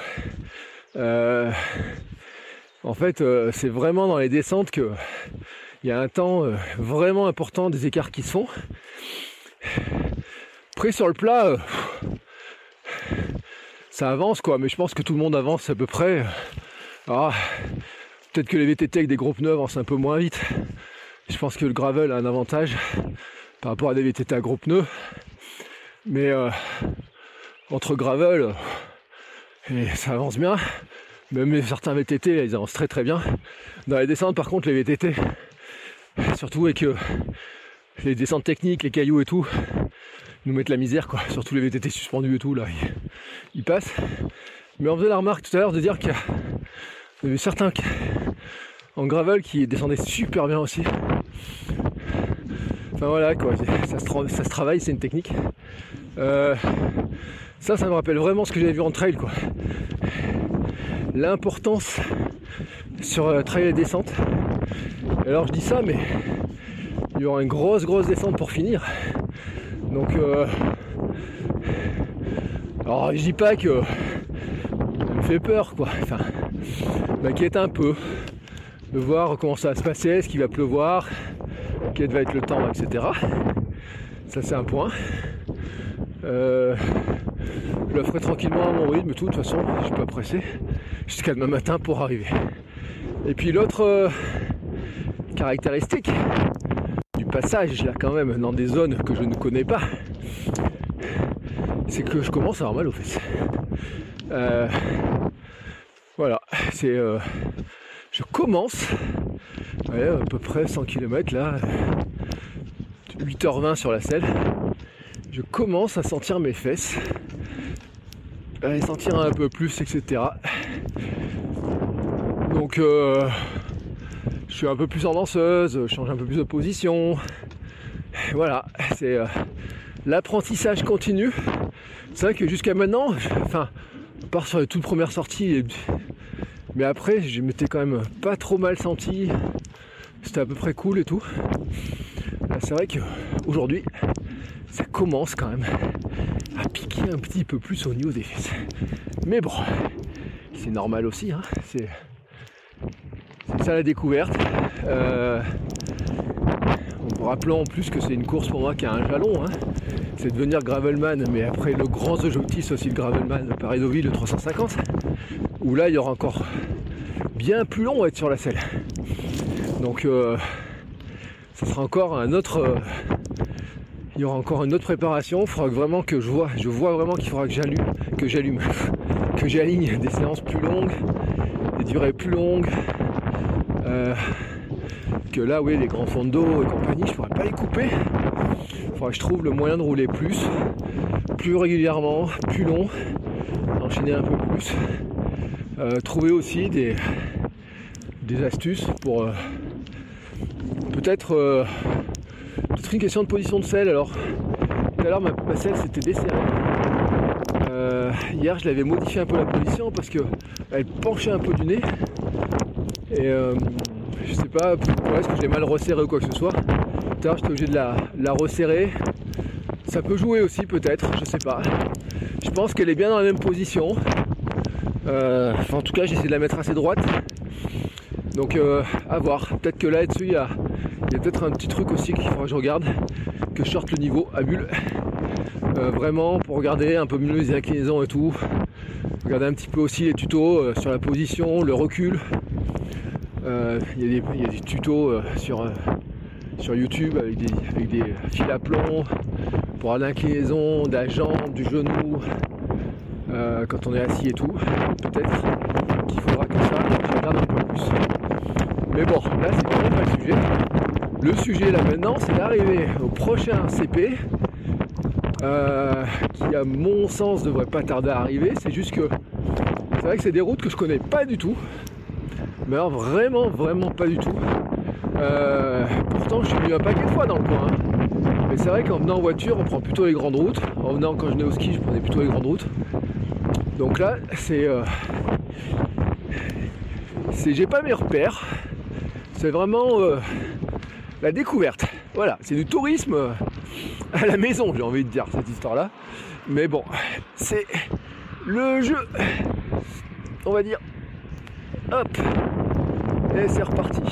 En fait, c'est vraiment dans les descentes que il y a un temps vraiment important des écarts qui se font. Après sur le plat, ça avance quoi, mais je pense que tout le monde avance à peu près. Ah, peut-être que les VTT avec des gros pneus avancent un peu moins vite. Je pense que le gravel a un avantage par rapport à des VTT à gros pneus. Mais entre gravel, et ça avance bien. Même certains VTT, ils avancent très bien. Dans les descentes, par contre, les VTT, surtout avec les descentes techniques, les cailloux et tout, nous mettent la misère, quoi. Surtout les VTT suspendus et tout, là, ils passent. Mais on faisait la remarque tout à l'heure de dire qu'il y avait certains en gravel qui descendaient super bien aussi. Enfin voilà, quoi. Ça se travaille, c'est une technique. Ça me rappelle vraiment ce que j'avais vu en trail, quoi. L'importance sur trail et descente. Alors je dis ça, mais il y aura une grosse descente pour finir. Donc alors je dis pas que ça me fait peur, quoi. Enfin, m'inquiète un peu de voir comment ça va se passer, est-ce qu'il va pleuvoir, quel va être le temps, etc. Ça c'est un point. Je le ferai tranquillement à mon rythme, de toute façon, je suis pas pressé, jusqu'à demain matin pour arriver. Et puis l'autre caractéristique du passage, là quand même, dans des zones que je ne connais pas, c'est que je commence à avoir mal aux fesses. Voilà, c'est... je commence, à peu près 100 km là, 8h20 sur la selle, je commence à sentir mes fesses, à les sentir un peu plus, etc. Donc je suis un peu plus en danseuse, je change un peu plus de position. Voilà, c'est l'apprentissage continu. C'est vrai que jusqu'à maintenant, enfin, à part sur les toutes premières sorties, mais après je m'étais quand même pas trop mal senti. C'était à peu près cool et tout. Là, c'est vrai qu'aujourd'hui, ça commence quand même à piquer un petit peu plus au niveau des fesses. Mais bon, c'est normal aussi, hein. C'est ça la découverte. En rappelant en plus que c'est une course pour moi qui a un jalon, hein. C'est de devenir gravelman, mais après le grand objectif c'est aussi le gravelman de Paris-Deauville, le 350, où là il y aura encore bien plus long à être sur la selle. Donc ça sera encore un autre... il y aura encore une autre préparation. Il faudra vraiment que je vois vraiment qu'il faudra que j'aligne des séances plus longues, des durées plus longues. Que là, oui, les grands fonds de dos et compagnie, je pourrais pas les couper. Il faudra que je trouve le moyen de rouler plus régulièrement, plus long, enchaîner un peu plus. Trouver aussi des astuces pour peut-être une question de position de selle. Alors tout à l'heure ma selle s'était desserrée. Hier je l'avais modifié un peu la position parce que elle penchait un peu du nez et Je sais pas pourquoi, est-ce que je l'ai mal resserré ou quoi que ce soit. Tout à l'heure j'étais obligé de la resserrer. Ça peut jouer aussi peut-être, je sais pas. Je pense qu'elle est bien dans la même position. En tout cas j'essaie de la mettre assez droite. Donc à voir. Peut-être que là dessus il y a peut-être un petit truc aussi qu'il faudra que je regarde. Que je sorte le niveau à bulle. Vraiment pour regarder un peu mieux les inclinaisons et tout. Regarder un petit peu aussi les tutos sur la position, le recul. Il y a des tutos sur YouTube avec des fils à plomb pour l'inclinaison de la jambe, du genou, quand on est assis et tout. Peut-être qu'il faudra que ça, je regarde un peu plus. Mais bon, là c'est vraiment pas le sujet. Le sujet là maintenant, c'est d'arriver au prochain CP. Qui à mon sens devrait pas tarder à arriver. C'est juste que c'est vrai que c'est des routes que je connais pas du tout, mais alors vraiment pas du tout. Pourtant je suis venu un paquet de fois dans le coin, hein. Mais c'est vrai qu'en venant en voiture on prend plutôt les grandes routes. En venant quand je venais au ski je prenais plutôt les grandes routes. Donc là c'est j'ai pas mes repères. C'est vraiment la découverte. Voilà, c'est du tourisme à la maison, j'ai envie de dire, cette histoire-là. Mais bon, c'est le jeu, on va dire. Hop, et c'est reparti.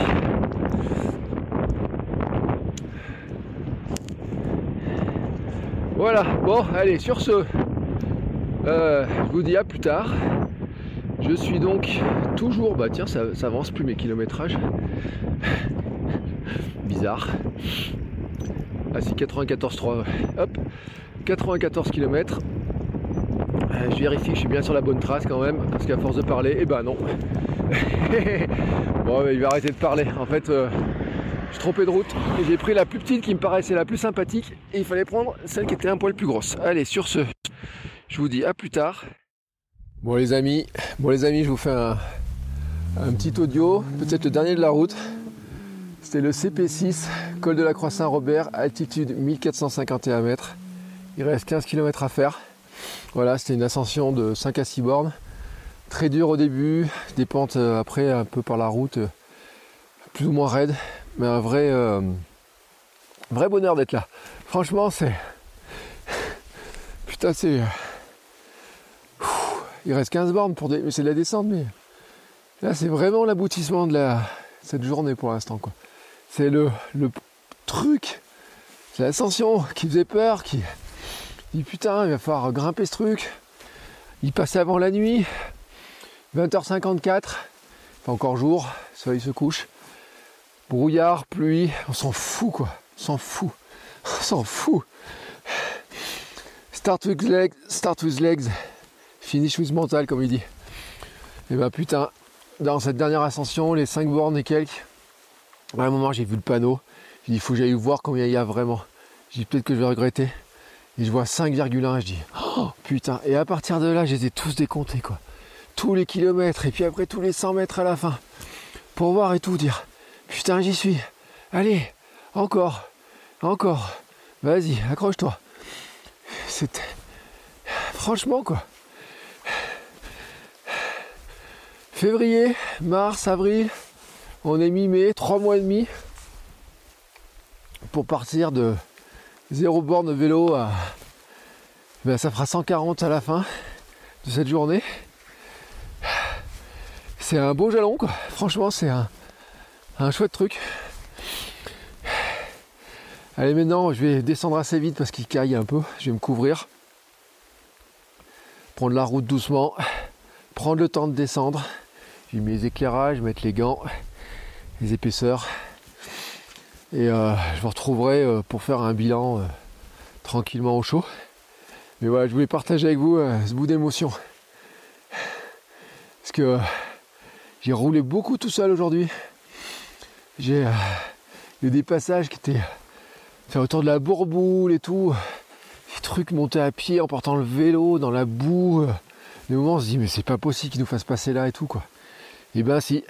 Voilà, bon, allez, sur ce, je vous dis à plus tard. Je suis donc toujours, bah tiens, ça avance plus mes kilométrages. Bizarre. Ah si, 94,3. Hop, 94 km. Je vérifie que je suis bien sur la bonne trace quand même, parce qu'à force de parler, eh ben non. Bon, il va arrêter de parler. En fait, je suis trompé de route et j'ai pris la plus petite qui me paraissait la plus sympathique et il fallait prendre celle qui était un poil plus grosse. Allez, sur ce, je vous dis à plus tard. Bon les amis, je vous fais un petit audio, peut-être le dernier de la route. C'était le CP6, col de la Croix Saint-Robert, altitude 1451 mètres. Il reste 15 km à faire. Voilà, c'était une ascension de 5 à 6 bornes. Très dur au début, des pentes après un peu par la route, plus ou moins raide. Mais un vrai bonheur d'être là. Franchement, c'est... Putain, c'est... Il reste 15 bornes pour c'est de la descente, mais... Là, c'est vraiment l'aboutissement de cette journée pour l'instant, quoi. C'est le truc, c'est l'ascension qui faisait peur, qui dit putain il va falloir grimper ce truc. Il passait avant la nuit, 20h54, pas encore jour, le soleil se couche, brouillard, pluie, on s'en fout quoi, on s'en fout. Start with legs, finish with mental comme il dit. Et ben putain, dans cette dernière ascension, les 5 bornes et quelques, à un moment j'ai vu le panneau, j'ai dit il faut que j'aille voir combien il y a vraiment. J'ai dit peut-être que je vais regretter. Et je vois 5,1 et je dis oh putain. Et à partir de là je les ai tous décomptés quoi. Tous les kilomètres et puis après tous les 100 mètres à la fin. Pour voir et tout dire. Putain j'y suis. Allez, encore. Vas-y, accroche-toi. C'était. Franchement quoi. Février, mars, avril. On est mi-mai, 3 mois et demi pour partir de 0 borne vélo à... Ben, ça fera 140 à la fin de cette journée. C'est un beau jalon quoi. Franchement c'est un chouette truc. Allez maintenant je vais descendre assez vite parce qu'il caille un peu. Je vais me couvrir. Prendre la route doucement. Prendre le temps de descendre. J'ai mis les éclairages, mettre les gants. Les épaisseurs et je vous retrouverai pour faire un bilan tranquillement au chaud. Mais voilà, je voulais partager avec vous ce bout d'émotion parce que j'ai roulé beaucoup tout seul aujourd'hui. J'ai eu des passages qui étaient autour de la Bourboule et tout, des trucs montés à pied en portant le vélo dans la boue. Des moments on se dit mais c'est pas possible qu'ils nous fassent passer là et tout quoi. Et ben si.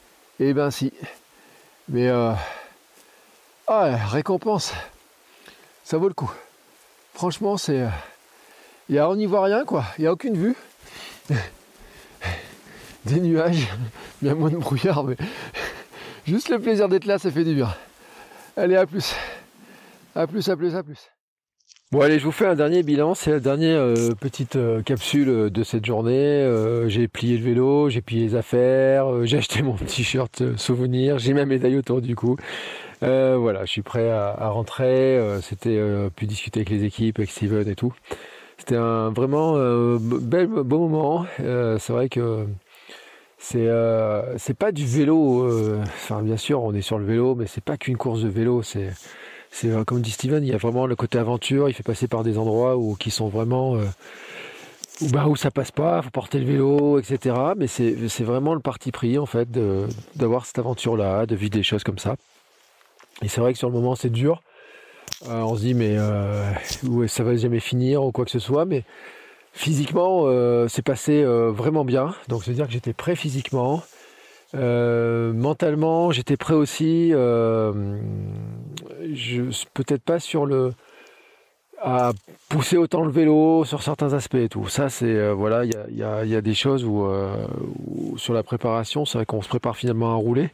Mais récompense, ça vaut le coup. Franchement, c'est, on n'y voit rien quoi. Il n'y a aucune vue. Des nuages, bien moins de brouillard, mais Juste le plaisir d'être là, ça fait du bien. Allez, à plus. À plus. Bon allez, je vous fais un dernier bilan, c'est la dernière petite capsule de cette journée. J'ai plié le vélo, j'ai plié les affaires, j'ai acheté mon t-shirt souvenir, j'ai ma médaille autour du cou. Voilà, je suis prêt à rentrer. C'était pu discuter avec les équipes, avec Steven et tout. C'était un vraiment beau moment. C'est vrai que c'est pas du vélo. Enfin, bien sûr, on est sur le vélo, mais c'est pas qu'une course de vélo. C'est comme dit Steven, il y a vraiment le côté aventure. Il fait passer par des endroits qui sont vraiment où ça passe pas. Faut porter le vélo, etc. Mais c'est vraiment le parti pris en fait d'avoir cette aventure-là, de vivre des choses comme ça. Et c'est vrai que sur le moment, c'est dur. On se dit mais ça va jamais finir ou quoi que ce soit. Mais physiquement, c'est passé vraiment bien. Donc, c'est-à-dire que j'étais prêt physiquement. Mentalement, j'étais prêt aussi. Peut-être pas à pousser autant le vélo sur certains aspects et tout. Ça, c'est voilà, il y a des choses où sur la préparation, c'est vrai qu'on se prépare finalement à rouler.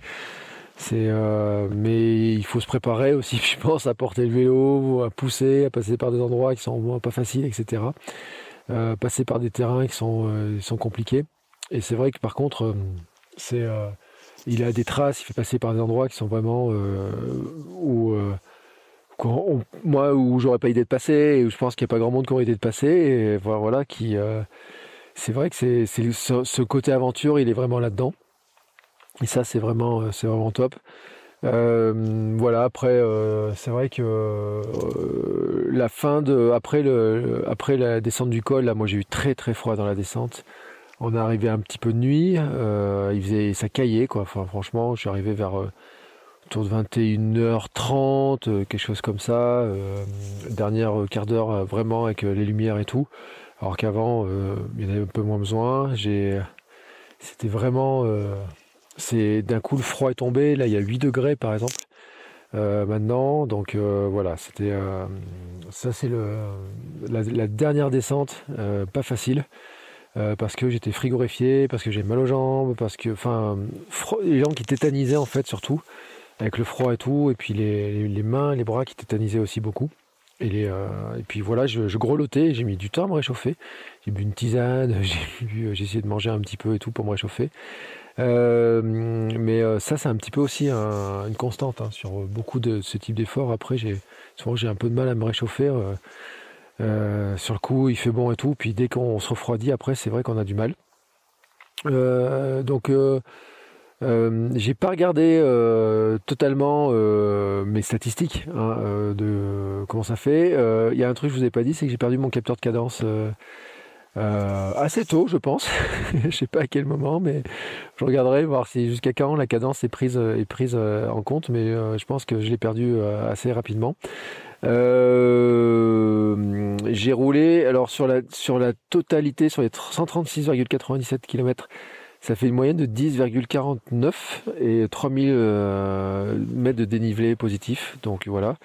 Mais il faut se préparer aussi, je pense, à porter le vélo, à pousser, à passer par des endroits qui sont pas faciles, etc. Passer par des terrains qui sont compliqués. Et c'est vrai que par contre, il a des traces, il fait passer par des endroits qui sont vraiment où j'aurais pas idée de passer, et où je pense qu'il n'y a pas grand monde qui aurait idée de passer. Et voilà, c'est vrai que ce côté aventure, il est vraiment là-dedans. Et ça, c'est vraiment top. Voilà, après, c'est vrai que la fin après la descente du col, là, moi j'ai eu très très froid dans la descente. On est arrivé un petit peu de nuit, ça caillait quoi. Enfin, franchement, je suis arrivé vers autour de 21h30, quelque chose comme ça. Dernière quart d'heure vraiment avec les lumières et tout. Alors qu'avant, il y en avait un peu moins besoin. C'était vraiment, d'un coup le froid est tombé. Là, il y a 8 degrés par exemple. Maintenant, donc voilà, ça c'est la dernière descente, pas facile. Parce que j'étais frigorifié, parce que j'ai mal aux jambes, parce que, les jambes qui tétanisaient en fait surtout, avec le froid et tout, et puis les mains, les bras qui tétanisaient aussi beaucoup. Et puis voilà, je grelottais, j'ai mis du temps à me réchauffer. J'ai bu une tisane, j'ai essayé de manger un petit peu et tout pour me réchauffer. Mais ça c'est un petit peu aussi une constante sur beaucoup de ce type d'efforts. Après, souvent j'ai un peu de mal à me réchauffer. Sur le coup, il fait bon et tout, puis dès qu'on se refroidit, après, c'est vrai qu'on a du mal. Donc, j'ai pas regardé totalement mes statistiques de comment ça fait. Il y a un truc que je vous ai pas dit, c'est que j'ai perdu mon capteur de cadence assez tôt, je pense. Je sais pas à quel moment, mais je regarderai voir si jusqu'à quand la cadence est prise en compte. Mais je pense que je l'ai perdu assez rapidement. J'ai roulé, alors sur la totalité, sur les 136,97 km, ça fait une moyenne de 10,49 et 3000 mètres de dénivelé positif. Donc voilà.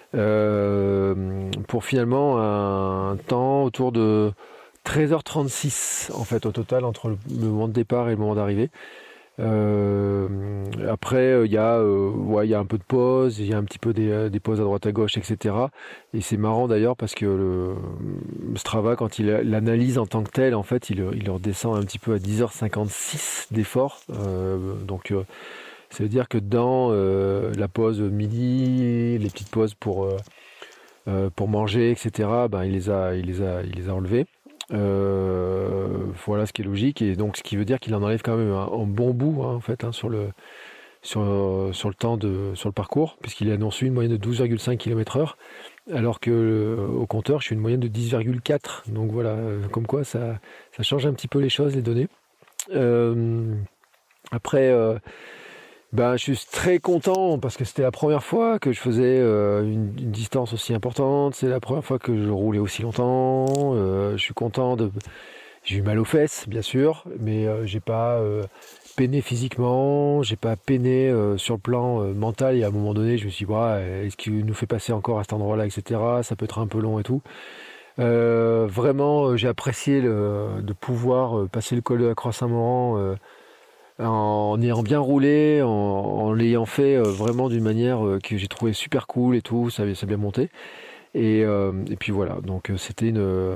Pour finalement un temps autour de 13h36 en fait au total entre le moment de départ et le moment d'arrivée. Après il y a un peu de pause, il y a un petit peu des pauses à droite à gauche, etc. Et c'est marrant d'ailleurs parce que le Strava, quand il l'analyse en tant que tel, en fait il redescend un petit peu à 10h56 d'effort. Donc ça veut dire que dans la pause midi, les petites pauses pour manger, etc., il les a enlevées. Voilà ce qui est logique, et donc ce qui veut dire qu'il en enlève quand même un bon bout en fait sur le temps sur le parcours, puisqu'il annonce une moyenne de 12,5 km/h, alors que au compteur je suis une moyenne de 10,4. Donc voilà, comme quoi ça change un petit peu les choses, les données. Après je suis très content parce que c'était la première fois que je faisais une distance aussi importante. C'est la première fois que je roulais aussi longtemps. Je suis content J'ai eu mal aux fesses, bien sûr, mais j'ai pas peiné physiquement, j'ai pas peiné sur le plan mental. Et à un moment donné, je me suis dit, est-ce qu'il nous fait passer encore à cet endroit-là, etc. Ça peut être un peu long et tout. Vraiment, j'ai apprécié de pouvoir passer le col de la Croix Saint-Laurent en ayant bien roulé, en l'ayant fait vraiment d'une manière que j'ai trouvé super cool et tout, ça a bien monté. Et puis voilà, donc c'était une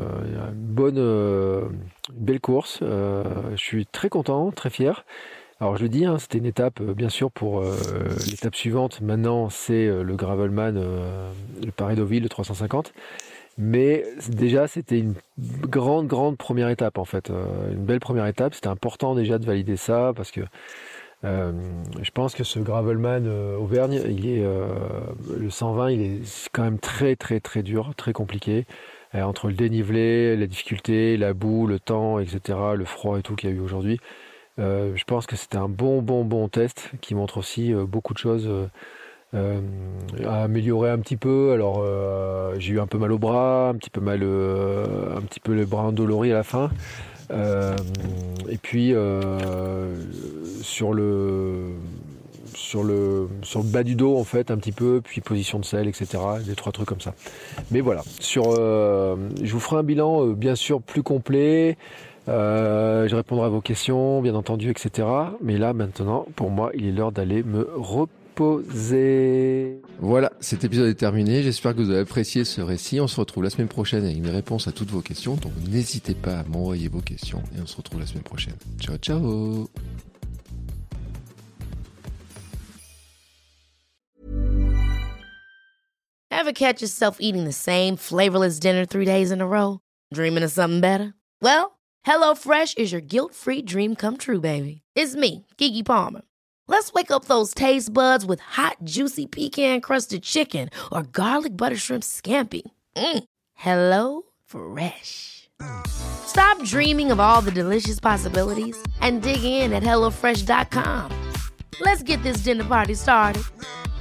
belle course. Je suis très content, très fier. Alors je le dis, hein, c'était une étape, bien sûr, pour l'étape suivante. Maintenant, c'est le Gravelman, le Paris-Deauville, le 350. Mais déjà, c'était une grande première étape, en fait. Une belle première étape. C'était important déjà de valider ça, parce que je pense que ce Gravelman Auvergne, le 120, c'est quand même très dur, très compliqué. Entre le dénivelé, la difficulté, la boue, le temps, etc., le froid et tout qu'il y a eu aujourd'hui. Je pense que c'était un bon test qui montre aussi beaucoup de choses à améliorer un petit peu. Alors j'ai eu un peu mal au bras, un petit peu le bras endolori à la fin. Et puis sur le bas du dos en fait un petit peu, puis position de selle, etc. Des 3 trucs comme ça. Mais voilà, je vous ferai un bilan bien sûr plus complet. Je répondrai à vos questions, bien entendu, etc. Mais là, maintenant, pour moi, il est l'heure d'aller me reposer. Voilà, cet épisode est terminé. J'espère que vous avez apprécié ce récit. On se retrouve la semaine prochaine avec mes réponses à toutes vos questions. Donc, n'hésitez pas à m'envoyer vos questions. Et on se retrouve la semaine prochaine. Ciao, ciao! Ever catch yourself eating the same flavorless dinner 3 days in a row? Dreaming of something better? Well, HelloFresh is your guilt-free dream come true, baby. It's me, Keke Palmer. Let's wake up those taste buds with hot, juicy pecan-crusted chicken or garlic butter shrimp scampi. Hello Fresh. Stop dreaming of all the delicious possibilities and dig in at HelloFresh.com. Let's get this dinner party started.